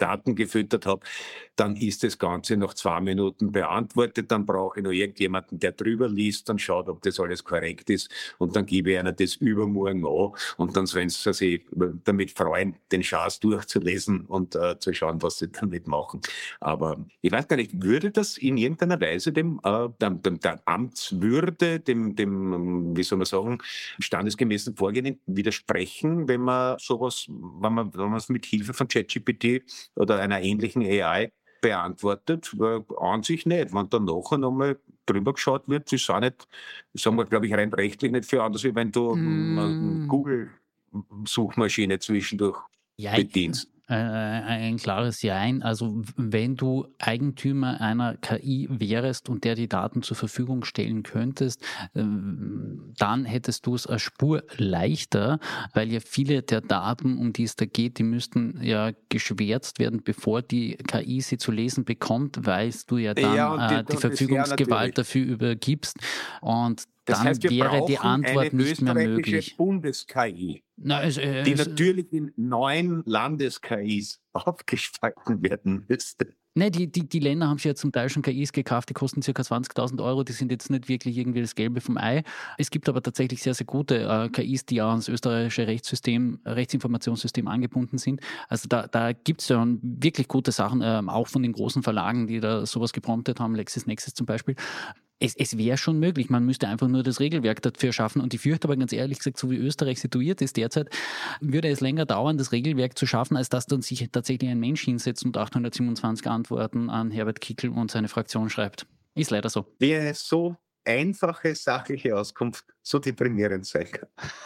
Daten gefüttert habe, dann ist das Ganze nach zwei Minuten beantwortet. Dann brauche ich noch irgendjemanden, der drüber liest, dann schaut, ob das alles korrekt ist und dann gebe ich einer das übermorgen an und dann sollen sie sich damit freuen, den Schatz durchzulesen und äh, zu schauen, was sie damit machen. Aber ich weiß gar nicht, würde das in irgendeiner Weise dem, äh, dem, dem der Amtswürde, dem, dem, wie soll man sagen, standesgemäßen Vorgehen widersprechen, wenn man sowas, wenn man, wenn man es mit Hilfe von ChatGPT oder einer ähnlichen A I beantwortet? Weil an sich nicht. Wenn dann nachher nochmal drüber geschaut wird, ist auch nicht, sagen wir, glaube ich, rein rechtlich nicht viel anders, wie wenn du mm. eine Google-Suchmaschine zwischendurch Ja, bedienst. Äh, ein klares Jein. Also wenn du Eigentümer einer K I wärst und der die Daten zur Verfügung stellen könntest, dann hättest du es eine Spur leichter, weil ja viele der Daten, um die es da geht, die müssten ja geschwärzt werden, bevor die K I sie zu lesen bekommt, weil du ja dann Ja, die, äh, die Verfügungsgewalt ja, dafür übergibst. Und das dann heißt, wir wäre die brauchen Antwort eine nicht mehr möglich. österreichische Bundes-K I, Na, es, äh, die es, natürlich in neun Landes-K Is aufgespalten werden müsste. Ne, die, die, die Länder haben sich ja zum Teil schon K Is gekauft, die kosten ca. zwanzigtausend Euro, die sind jetzt nicht wirklich irgendwie das Gelbe vom Ei. Es gibt aber tatsächlich sehr, sehr gute äh, K Is, die ja ans österreichische Rechtssystem, Rechtsinformationssystem angebunden sind. Also da, da gibt es ja wirklich gute Sachen, äh, auch von den großen Verlagen, die da sowas gepromptet haben, LexisNexis zum Beispiel. Es, es wäre schon möglich, man müsste einfach nur das Regelwerk dafür schaffen und ich fürchte aber ganz ehrlich gesagt, so wie Österreich situiert ist derzeit, würde es länger dauern, das Regelwerk zu schaffen, als dass dann sich tatsächlich ein Mensch hinsetzt und achthundertsiebenundzwanzig Antworten an Herbert Kickl und seine Fraktion schreibt. Ist leider so. Wie eine so einfache, sachliche Auskunft so deprimierend sein kann.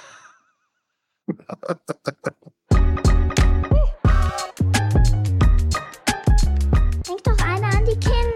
Denk doch einer an die Kinder.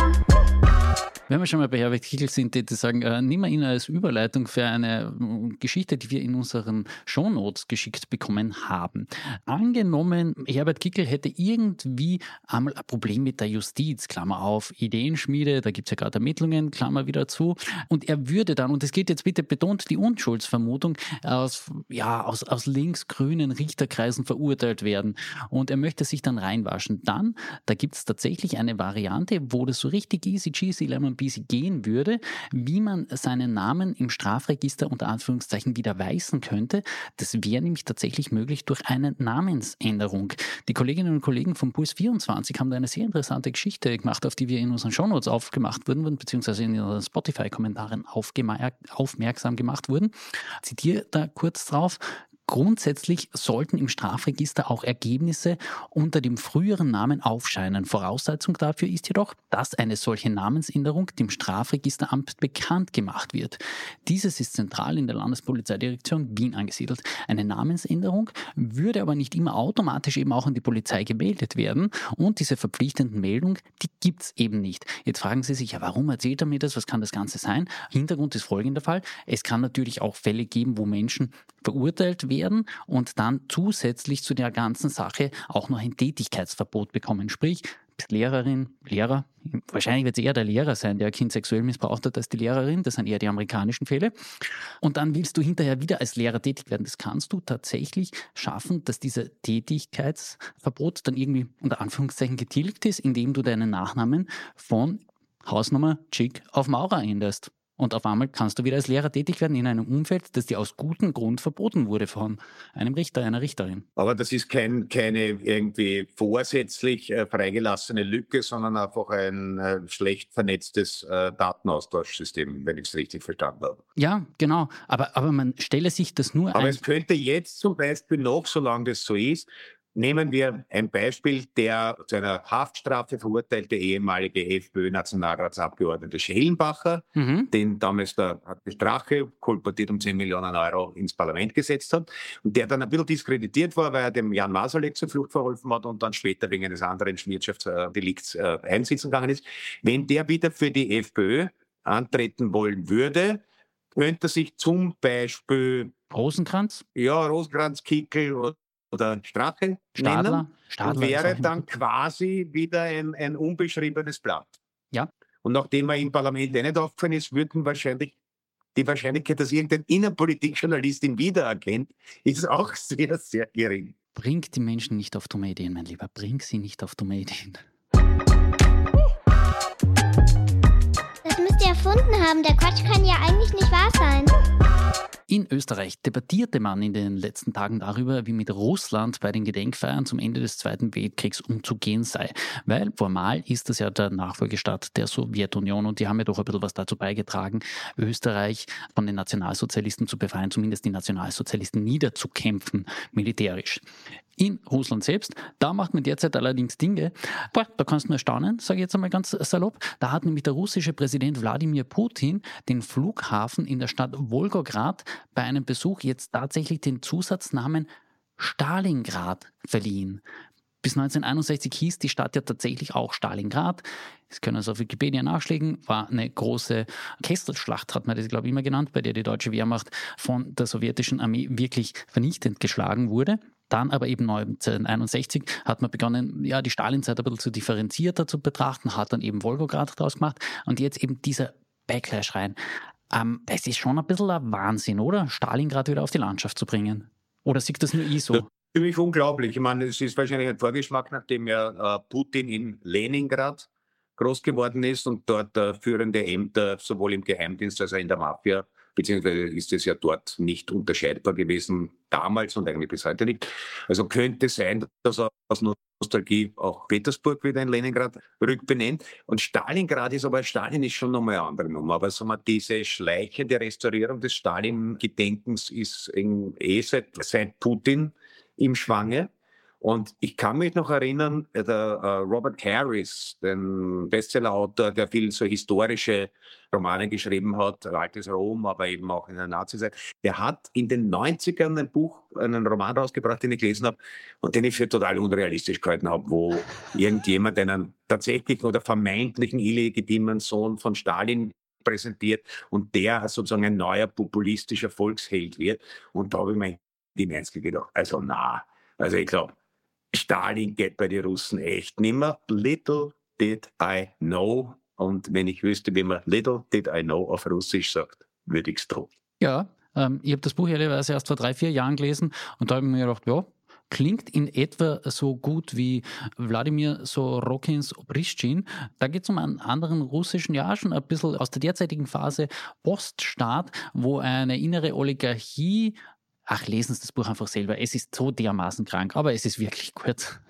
Wenn wir schon mal bei Herbert Kickl sind, die sagen, äh, nehmen wir ihn als Überleitung für eine äh, Geschichte, die wir in unseren Shownotes geschickt bekommen haben. Angenommen, Herbert Kickl hätte irgendwie einmal ein Problem mit der Justiz, Klammer auf, Ideenschmiede, da gibt es ja gerade Ermittlungen, Klammer wieder zu, und er würde dann, und es geht jetzt bitte betont die Unschuldsvermutung, aus, ja, aus, aus links-grünen Richterkreisen verurteilt werden und er möchte sich dann reinwaschen. Dann, da gibt es tatsächlich eine Variante, wo das so richtig easy cheesy lemon peasy gehen würde, wie man seinen Namen im Strafregister unter Anführungszeichen wieder weisen könnte. Das wäre nämlich tatsächlich möglich durch eine Namensänderung. Die Kolleginnen und Kollegen von Puls vierundzwanzig haben da eine sehr interessante Geschichte gemacht, auf die wir in unseren Shownotes aufgemacht wurden, beziehungsweise in unseren Spotify-Kommentaren aufmerksam gemacht wurden. Ich zitiere da kurz drauf. Grundsätzlich sollten im Strafregister auch Ergebnisse unter dem früheren Namen aufscheinen. Voraussetzung dafür ist jedoch, dass eine solche Namensänderung dem Strafregisteramt bekannt gemacht wird. Dieses ist zentral in der Landespolizeidirektion Wien angesiedelt. Eine Namensänderung würde aber nicht immer automatisch eben auch an die Polizei gemeldet werden und diese verpflichtenden Meldungen, die gibt es eben nicht. Jetzt fragen Sie sich, ja, warum erzählt er mir das? Was kann das Ganze sein? Hintergrund ist folgender Fall. Es kann natürlich auch Fälle geben, wo Menschen verurteilt werden und dann zusätzlich zu der ganzen Sache auch noch ein Tätigkeitsverbot bekommen. Sprich, Lehrerin, Lehrer, wahrscheinlich wird es eher der Lehrer sein, der ein Kind sexuell missbraucht hat, als die Lehrerin. Das sind eher die amerikanischen Fälle. Und dann willst du hinterher wieder als Lehrer tätig werden. Das kannst du tatsächlich schaffen, dass dieser Tätigkeitsverbot dann irgendwie unter Anführungszeichen getilgt ist, indem du deinen Nachnamen von Hausnummer Chick auf Maurer änderst. Und auf einmal kannst du wieder als Lehrer tätig werden in einem Umfeld, das dir aus gutem Grund verboten wurde von einem Richter, einer Richterin. Aber das ist kein, keine irgendwie vorsätzlich äh, freigelassene Lücke, sondern einfach ein äh, schlecht vernetztes äh, Datenaustauschsystem, wenn ich es richtig verstanden habe. Ja, genau. Aber, aber man stelle sich das nur Aber ein... es könnte jetzt zum Beispiel noch, solange das so ist, nehmen wir ein Beispiel, der zu einer Haftstrafe verurteilte ehemalige FPÖ-Nationalratsabgeordnete Schellenbacher, mhm. den damals der Strache, kolportiert um zehn Millionen Euro, ins Parlament gesetzt hat und der dann ein bisschen diskreditiert war, weil er dem Jan Masalek zur Flucht verholfen hat und dann später wegen eines anderen Wirtschaftsdelikts äh, einsitzen gegangen ist. Wenn der wieder für die FPÖ antreten wollen würde, könnte sich zum Beispiel Rosenkranz? Ja, Rosenkranz, Kickl oder Strache Stadler, nennen, Stadler wäre dann quasi wieder ein, ein unbeschriebenes Blatt. Ja. Und nachdem er im Parlament eh nicht aufgefallen ist, würden wahrscheinlich die Wahrscheinlichkeit, dass irgendein Innenpolitikjournalist ihn wiedererkennt, ist auch sehr, sehr gering. Bring die Menschen nicht auf dumme Ideen, mein Lieber. Bring sie nicht auf dumme Ideen. Das müsst ihr erfunden haben. Der Quatsch kann ja eigentlich nicht wahr sein. In Österreich debattierte man in den letzten Tagen darüber, wie mit Russland bei den Gedenkfeiern zum Ende des Zweiten Weltkriegs umzugehen sei. Weil formal ist das ja der Nachfolgestaat der Sowjetunion und die haben ja doch ein bisschen was dazu beigetragen, Österreich von den Nationalsozialisten zu befreien, zumindest die Nationalsozialisten niederzukämpfen, militärisch. In Russland selbst, da macht man derzeit allerdings Dinge, boah, da kannst du nur staunen, sage ich jetzt einmal ganz salopp. Da hat nämlich der russische Präsident Wladimir Putin den Flughafen in der Stadt Wolgograd bei einem Besuch jetzt tatsächlich den Zusatznamen Stalingrad verliehen. Bis neunzehnhunderteinundsechzig hieß die Stadt ja tatsächlich auch Stalingrad. Das können Sie auf Wikipedia nachschlagen. War eine große Kesselschlacht, hat man das, glaube ich, immer genannt, bei der die deutsche Wehrmacht von der sowjetischen Armee wirklich vernichtend geschlagen wurde. Dann aber eben neunzehnhunderteinundsechzig hat man begonnen, ja, die Stalinzeit ein bisschen zu differenzierter zu betrachten, hat dann eben Wolgograd draus gemacht und jetzt eben dieser Backlash rein. Ähm, das ist schon ein bisschen ein Wahnsinn, oder? Stalingrad wieder auf die Landschaft zu bringen. Oder sieht das nur ich so? Ja, für mich unglaublich. Ich meine, es ist wahrscheinlich ein Vorgeschmack, nachdem ja äh, Putin in Leningrad groß geworden ist und dort äh, führende Ämter sowohl im Geheimdienst als auch in der Mafia, beziehungsweise ist es ja dort nicht unterscheidbar gewesen, damals und eigentlich bis heute nicht. Also könnte sein, dass er aus Nostalgie auch Petersburg wieder in Leningrad rückbenennt. Und Stalingrad ist aber, Stalin ist schon nochmal eine andere Nummer. Aber sagen wir, diese schleichende Restaurierung des Stalin-Gedenkens ist in, eh seit, seit Putin im Schwange. Und ich kann mich noch erinnern, der äh, Robert Harris, den Bestsellerautor, der viel so historische Romane geschrieben hat, altes Rom, aber eben auch in der Nazizeit, der hat in den neunzigern ein Buch, einen Roman rausgebracht, den ich gelesen habe und den ich für total unrealistisch gehalten habe, wo irgendjemand einen tatsächlichen oder vermeintlichen illegitimen Sohn von Stalin präsentiert und der sozusagen ein neuer populistischer Volksheld wird. Und da habe ich mir die Menschke gedacht, also na, also ich glaube, Stalin geht bei den Russen echt nimmer. Little did I know. Und wenn ich wüsste, wie man Little did I know auf Russisch sagt, würde ich es tun. Ja, ähm, ich habe das Buch ehrlicherweise erst vor drei, vier Jahren gelesen und da habe ich mir gedacht, ja, klingt in etwa so gut wie Wladimir Sorokins Obrishchin. Da geht es um einen anderen russischen, ja schon ein bisschen aus der derzeitigen Phase Poststaat, wo eine innere Oligarchie. Ach, lesen Sie das Buch einfach selber. Es ist so dermaßen krank, aber es ist wirklich gut.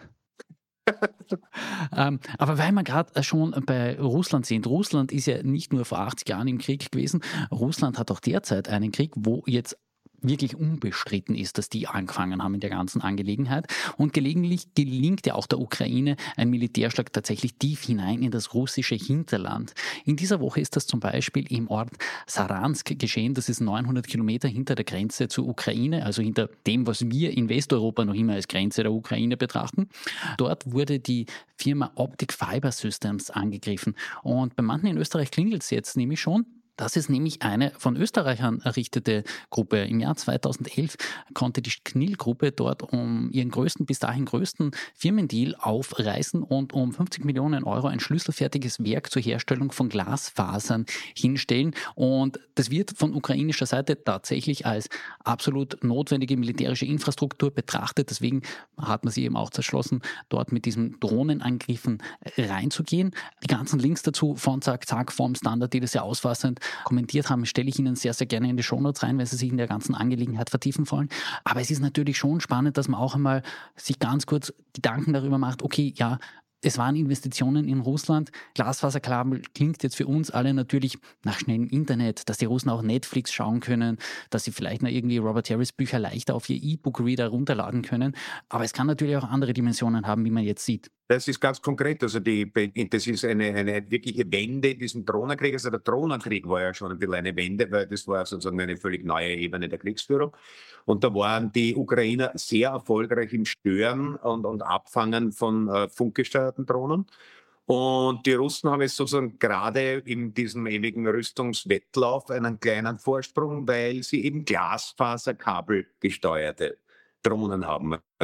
ähm, aber weil wir gerade schon bei Russland sind, Russland ist ja nicht nur vor achtzig Jahren im Krieg gewesen, Russland hat auch derzeit einen Krieg, wo jetzt wirklich unbestritten ist, dass die angefangen haben in der ganzen Angelegenheit. Und gelegentlich gelingt ja auch der Ukraine ein Militärschlag tatsächlich tief hinein in das russische Hinterland. In dieser Woche ist das zum Beispiel im Ort Saransk geschehen. Das ist neunhundert Kilometer hinter der Grenze zur Ukraine, also hinter dem, was wir in Westeuropa noch immer als Grenze der Ukraine betrachten. Dort wurde die Firma Optic Fiber Systems angegriffen. Und bei manchen in Österreich klingelt es jetzt nämlich schon. Das ist nämlich eine von Österreichern errichtete Gruppe. Im Jahr zweitausendelf konnte die Knil-Gruppe dort um ihren größten, bis dahin größten Firmendeal aufreißen und um fünfzig Millionen Euro ein schlüsselfertiges Werk zur Herstellung von Glasfasern hinstellen. Und das wird von ukrainischer Seite tatsächlich als absolut notwendige militärische Infrastruktur betrachtet. Deswegen hat man sich eben auch entschlossen, dort mit diesen Drohnenangriffen reinzugehen. Die ganzen Links dazu von Zack Zack, vom Standard, die das ja ausfassend kommentiert haben, stelle ich Ihnen sehr, sehr gerne in die Shownotes rein, wenn Sie sich in der ganzen Angelegenheit vertiefen wollen. Aber es ist natürlich schon spannend, dass man auch einmal sich ganz kurz Gedanken darüber macht, okay, ja, es waren Investitionen in Russland. Glasfaserkabel klingt jetzt für uns alle natürlich nach schnellem Internet, dass die Russen auch Netflix schauen können, dass sie vielleicht noch irgendwie Robert Harris Bücher leichter auf ihr E-Book-Reader runterladen können. Aber es kann natürlich auch andere Dimensionen haben, wie man jetzt sieht. Das ist ganz konkret. Also die, das ist eine, eine wirkliche Wende in diesem Drohnenkrieg. Also der Drohnenkrieg war ja schon ein bisschen eine Wende, weil das war sozusagen eine völlig neue Ebene der Kriegsführung. Und da waren die Ukrainer sehr erfolgreich im Stören und, und Abfangen von äh, funkgesteuerten Drohnen. Und die Russen haben jetzt sozusagen gerade in diesem ewigen Rüstungswettlauf einen kleinen Vorsprung, weil sie eben Glasfaserkabel gesteuerte Drohnen haben. Also der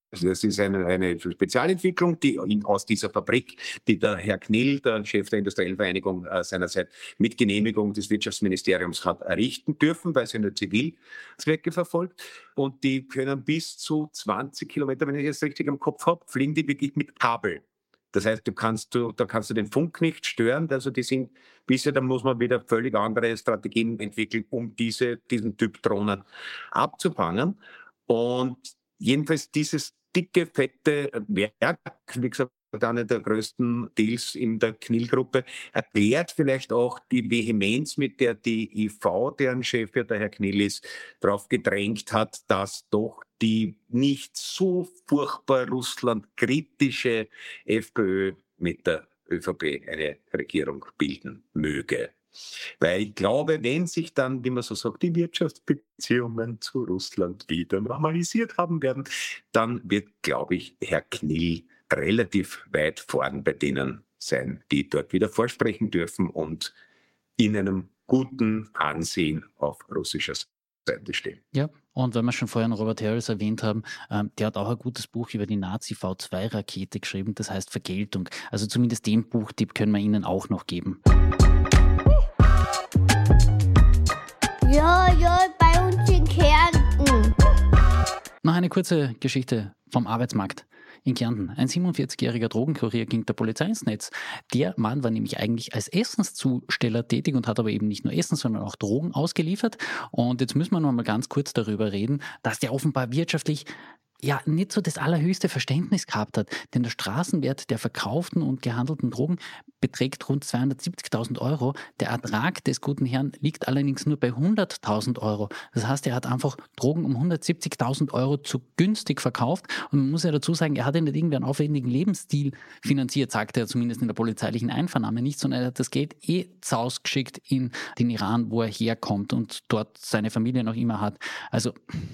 Also das ist eine, eine Spezialentwicklung, die in, aus dieser Fabrik, die der Herr Knill, der Chef der Industriellen Vereinigung, äh, seinerzeit mit Genehmigung des Wirtschaftsministeriums hat errichten dürfen, weil sie nur Zivilzwecke verfolgt. Und die können bis zu zwanzig Kilometer, wenn ich das richtig im Kopf habe, fliegen die wirklich mit Kabel. Das heißt, du kannst du, da kannst du den Funk nicht stören. Also die sind bisher, da muss man wieder völlig andere Strategien entwickeln, um diese, diesen Typ Drohnen abzufangen. Und jedenfalls dieses dicke, fette Werk, wie gesagt, einer der größten Deals in der Knill-Gruppe, erklärt vielleicht auch die Vehemenz, mit der die I V, deren Chef ja der Herr Knill ist, darauf gedrängt hat, dass doch die nicht so furchtbar russlandkritische FPÖ mit der ÖVP eine Regierung bilden möge. Weil ich glaube, wenn sich dann, wie man so sagt, die Wirtschaftsbeziehungen zu Russland wieder normalisiert haben werden, dann wird, glaube ich, Herr Knill relativ weit vorn bei denen sein, die dort wieder vorsprechen dürfen und in einem guten Ansehen auf russischer Seite stehen. Ja, und wenn wir schon vorher Robert Harris erwähnt haben, ähm, der hat auch ein gutes Buch über die Nazi-V zwei Rakete geschrieben, das heißt Vergeltung. Also zumindest den Buchtipp können wir Ihnen auch noch geben. Ja, ja, bei uns in Kärnten. Noch eine kurze Geschichte vom Arbeitsmarkt in Kärnten. Ein siebenundvierzigjähriger Drogenkurier ging der Polizei ins Netz. Der Mann war nämlich eigentlich als Essenszusteller tätig und hat aber eben nicht nur Essen, sondern auch Drogen ausgeliefert. Und jetzt müssen wir noch mal ganz kurz darüber reden, dass der offenbar wirtschaftlich ja nicht so das allerhöchste Verständnis gehabt hat. Denn der Straßenwert der verkauften und gehandelten Drogen beträgt rund zweihundertsiebzigtausend Euro. Der Ertrag des guten Herrn liegt allerdings nur bei hunderttausend Euro. Das heißt, er hat einfach Drogen um hundertsiebzigtausend Euro zu günstig verkauft. Und man muss ja dazu sagen, er hat ja nicht irgendwie einen aufwendigen Lebensstil finanziert, sagte er zumindest in der polizeilichen Einvernahme nicht, sondern er hat das Geld eh zausgeschickt in den Iran, wo er herkommt und dort seine Familie noch immer hat. Also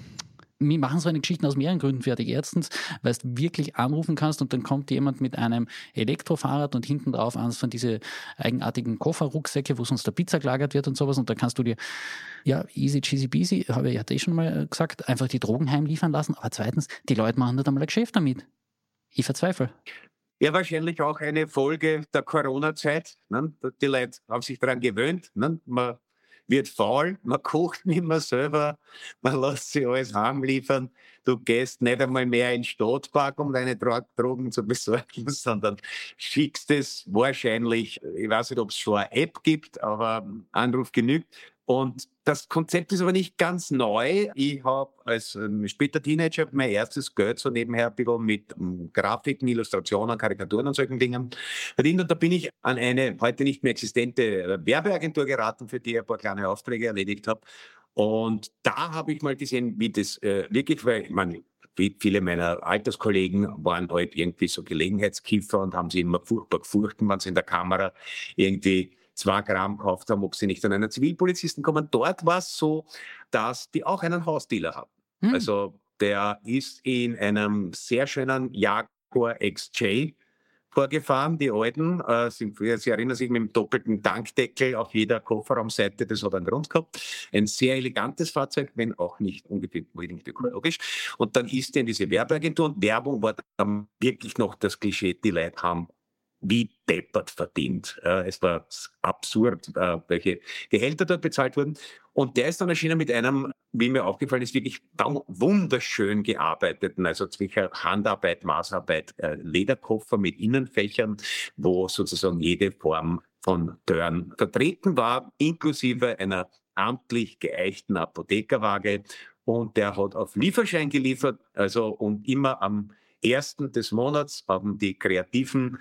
wir machen so eine Geschichte aus mehreren Gründen fertig. Erstens, weil du wirklich anrufen kannst und dann kommt jemand mit einem Elektrofahrrad und hinten drauf eines von diese eigenartigen Kofferrucksäcke, wo sonst der Pizza gelagert wird und sowas, und dann kannst du dir, ja, easy cheesy peasy, habe ich ja eh schon mal gesagt, einfach die Drogen heimliefern lassen. Aber zweitens, die Leute machen nicht einmal ein Geschäft damit. Ich verzweifle. Ja, wahrscheinlich auch eine Folge der Corona-Zeit. Ne? Die Leute haben sich daran gewöhnt. Ne? Man wird faul, man kocht nicht mehr selber, man lässt sich alles heimliefern. Du gehst nicht einmal mehr in den Stadtpark, um deine Dro- Drogen zu besorgen, sondern schickst es wahrscheinlich, ich weiß nicht, ob es schon eine App gibt, aber Anruf genügt. Und das Konzept ist aber nicht ganz neu. Ich habe als ähm, später Teenager mein erstes Geld so nebenher ein bisschen mit ähm, Grafiken, Illustrationen, Karikaturen und solchen Dingen verdient. Und da bin ich an eine heute nicht mehr existente äh, Werbeagentur geraten, für die ich ein paar kleine Aufträge erledigt habe. Und da habe ich mal gesehen, wie das äh, wirklich, weil ich meine, wie viele meiner Alterskollegen waren halt irgendwie so Gelegenheitskiffer und haben sich immer furchtbar gefurchten, wenn sie in der Kamera irgendwie zwei Gramm gekauft haben, ob sie nicht an einen Zivilpolizisten kommen. Dort war es so, dass die auch einen Hausdealer hatten. Hm. Also der ist in einem sehr schönen Jaguar X J vorgefahren, die alten. Äh, sie, sie erinnern sich mit dem doppelten Tankdeckel auf jeder Kofferraumseite, das hat einen Grund gehabt. Ein sehr elegantes Fahrzeug, wenn auch nicht unbedingt ökologisch. Und dann ist er in diese Werbeagentur und Werbung war dann wirklich noch das Klischee, die Leute haben wie deppert verdient. Äh, es war absurd, äh, welche Gehälter dort bezahlt wurden. Und der ist dann erschienen mit einem, wie mir aufgefallen ist, wirklich wunderschön gearbeiteten, also zwischen Handarbeit, Maßarbeit, äh, Lederkoffer mit Innenfächern, wo sozusagen jede Form von Türen vertreten war, inklusive einer amtlich geeichten Apothekerwaage. Und der hat auf Lieferschein geliefert, also und immer am ersten des Monats haben die Kreativen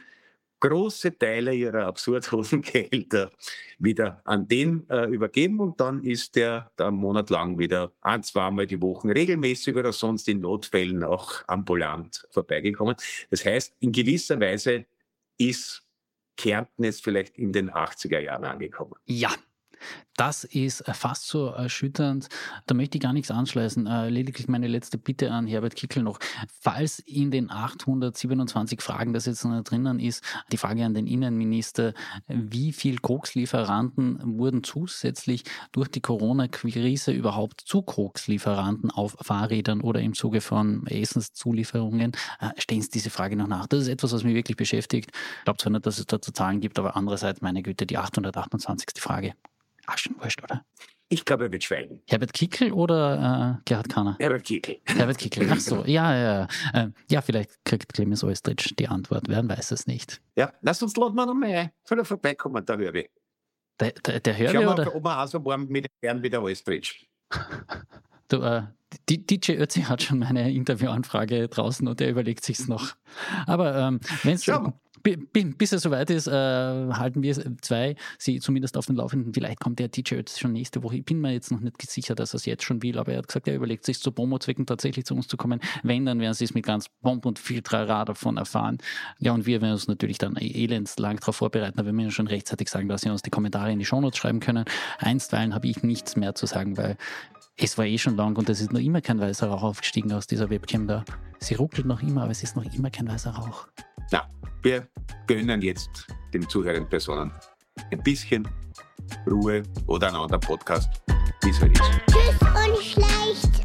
große Teile ihrer absurd hohen Gehälter wieder an den äh, übergeben und dann ist der da monatelang wieder ein, zweimal die Woche regelmäßig oder sonst in Notfällen auch ambulant vorbeigekommen. Das heißt, in gewisser Weise ist Kärnten jetzt vielleicht in den achtziger Jahren angekommen. Ja, Das ist fast so erschütternd. Da möchte ich gar nichts anschließen. Äh, lediglich meine letzte Bitte an Herbert Kickl noch. Falls in den achthundertsiebenundzwanzig Fragen, das jetzt noch drinnen ist, die Frage an den Innenminister, wie viel Kokslieferanten wurden zusätzlich durch die Corona-Krise überhaupt zu Kokslieferanten auf Fahrrädern oder im Zuge von Essenszulieferungen? Äh, stellen Sie diese Frage noch nach. Das ist etwas, was mich wirklich beschäftigt. Ich glaube zwar nicht, dass es dazu Zahlen gibt, aber andererseits, meine Güte, die achthundertachtundzwanzigste Frage. Ach, schon wurscht, oder? Ich glaube, er wird schweigen. Herbert Kickl oder äh, Gerhard Kahner? Herbert Kickl. Herbert Kickl, ach so, ja, ja. Äh, ja, vielleicht kriegt Clemens Oestrich die Antwort, wer weiß es nicht. Ja, lass uns laden wir noch mal ein. Soll er vorbeikommen, der Hörbe? Der, der, der Hörbe, Schau mal, oder? ob wir auch so warm mit dem Herrn wie der Oestrich. Du, äh, D J Ötzi hat schon meine Interviewanfrage draußen und er überlegt sich's noch. Aber ähm, wenn es bis es soweit ist, äh, halten wir zwei sie zumindest auf den Laufenden. Vielleicht kommt der D J Ötzi schon nächste Woche. Ich bin mir jetzt noch nicht sicher, dass er es jetzt schon will, aber er hat gesagt, er überlegt sich zu Promo-Zwecken tatsächlich zu uns zu kommen. Wenn, dann werden sie es mit ganz Pomp und viel Trara davon erfahren. Ja, und wir werden uns natürlich dann elendslang darauf vorbereiten, aber wir müssen schon rechtzeitig sagen, dass sie uns die Kommentare in die Shownotes schreiben können. Einstweilen habe ich nichts mehr zu sagen, weil es war eh schon lang und es ist noch immer kein weißer Rauch aufgestiegen aus dieser Webcam da. Sie ruckelt noch immer, aber es ist noch immer kein weißer Rauch. Na, wir gönnen jetzt den zuhörenden Personen ein bisschen Ruhe oder einen anderen Podcast, wie es halt ist. Tschüss und schleicht.